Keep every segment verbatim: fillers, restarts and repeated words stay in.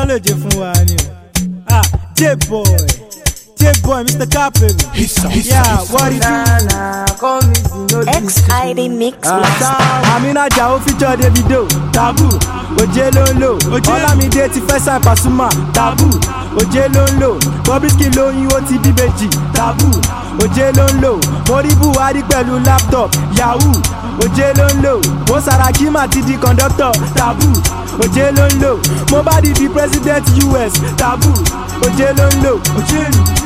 lè jẹ fún wa ni o. Ah, J-Boy, J-Boy, Mister Capel. Yeah, what it do? X I D Mix Master. Amina Jao feature Davido, Taboo. Oje ló ń lò, Olamide ti fẹ́ sign Pasuma, Taboo. Oje ló ń lò, Bobrisky lóyún ó ti bí méjì, Taboo. Oje ló ń lò, Mori Buhari pẹ̀lú laptop, Yahoo. Oje ló ń lò, Mo Saraki mà ti di conductor, Taboo. Oje ló ń lò, Mohbad di president U S, Taboo. Oje ló ń lò, Oje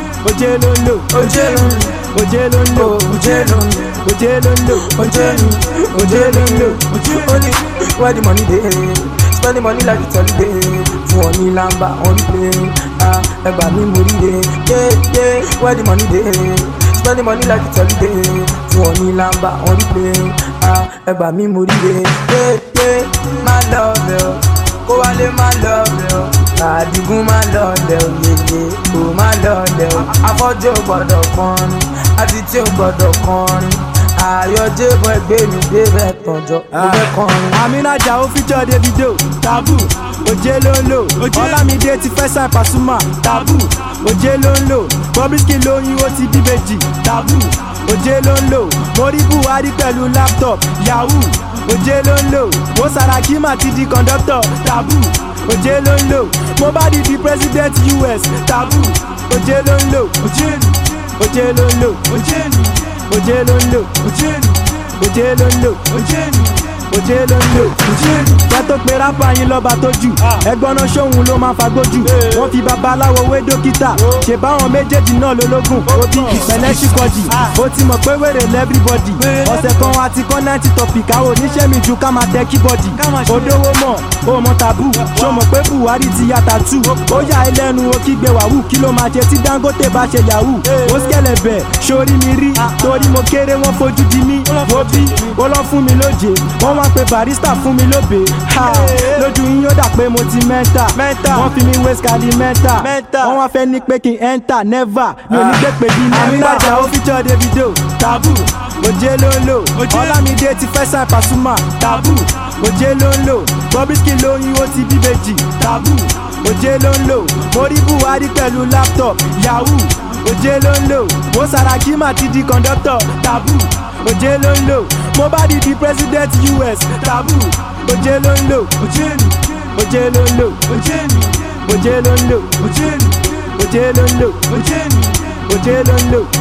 ló ń lò, Oje ló ń lò, Oje ló ń lò, Oje ló ń lò, Oje ló ń lò, Oje ló ń lò, Oje ló ń lò, Only where the money dey, spend the money like it's holiday. Fún ọ ní lamba on the plane, ah, ẹgbà mi mo rí de. Yeah, yeah, where the money dey, spend the money like it's holiday. Fún ọ ní lamba on the plane, ah, ẹgbà mi mo rí de. Yeah, yeah, my love ẹ o, kó wálé my love ẹ o, Àdìgún my love ẹ o, yeye, o my love ẹ o. Afọ́jú ò gbọ́dọ̀ kọrin, àdìtí ò gbọ́dọ̀ kọrin. Ayọ̀ J-Boy gbé mi débẹ̀ tọ̀jọ́, mo fẹ́ kọrin. Amina Jao feature Davido, Taboo. Oje ló ń lò, Olamide ti fẹ́ sign Pasuma, Taboo. Oje ló ń lò, Bobrisky lóyún ó ti bí méjì, Taboo. Oje ló ń lò, Mori Buhari pẹ̀lú laptop, Yahoo. Oje ló ń lò, Mo Saraki mà ti di conductor, Taboo. Oje ló ń lò, Mohbad di president U S, Taboo. Oje ló ń lò, Oje ló ń lò, Oje ló ń lò. Oje ló ń lò, Oje ló ń lò, Oje ló ń lò. Wọ́n tó pe rápà yín lọ́ba tó jù, ẹgbọ́n náà ṣóhun ló máa fagbójú. Wọ́n fi babaláwo wé dókítà, ṣe báwọn méjèèjì náà lológun. Òbí pẹ̀lẹ́ ṣìkọ̀jì, ó ti mọ̀ pé wèrè lẹ́bíbọ̀dì. Ọ̀sẹ̀ kan àti kọ́ náìtì topic, àwọn oníṣẹ́ mi ju ká máa tẹ kíbọ̀dì. Odówó mọ̀, ó mọ Taboo, ṣó mọ̀ pé Buhari ti ya tattoo. Ó yà á lẹ́nu ó kígbe wàhù, kí ló máa ṣe tí Dangote bá ṣe Yahoo. Ó skẹ̀lẹ̀bẹ̀, sórí mi rí, torí mo kéré wọ́n fojú di mí. Wo bí, ó lọ fún mi lóje, wọ́n wá pe barista fún mi lóbe. Lójú yín ó dà pé mo ti mẹ́ta, wọ́n fi mi wé skali mẹ́ta. Wọ́n wá fẹ́ ní pé kí n enter never, mi ò ní gbé pé bí mẹ́ta. Amina Jao feature Davido, Taboo. Oje ló ń lò, Olamide ti fẹ́ sign Pasuma, Taboo. Oje ló ń lò, Bobrisky lóyún ó ti bí méjì, Taboo. Oje ló ń lò, Mori Buhari pẹ̀lú laptop, Yahoo. Oje ló ń lò, Mo Saraki mà ti di conductor, Taboo. Oje ló ń lò, Mohbad di president U S, Taboo. Oje ló ń lò, Oje ló ń lò, Oje ló ń lò, Oje ló ń lò, Oje ló ń lò.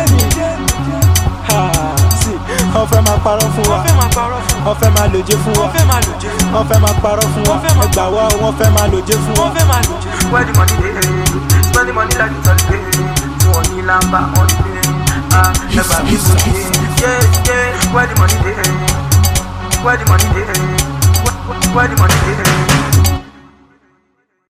Wọ́n fẹ́ máa parọ́ fún wa, wọ́n fẹ́ máa lòjé fún wa, wọ́n fẹ́ máa parọ́ fún wa, ẹgbà wa wọ́n fẹ́ máa lòjé fún wa. Where the money dey, spend the money like it's holiday. Fún ọ ní lamba on the plane, ah, ẹgbà mi mo rí de. Yeah, yeah, where the money dey, where the money dey, where the money dey.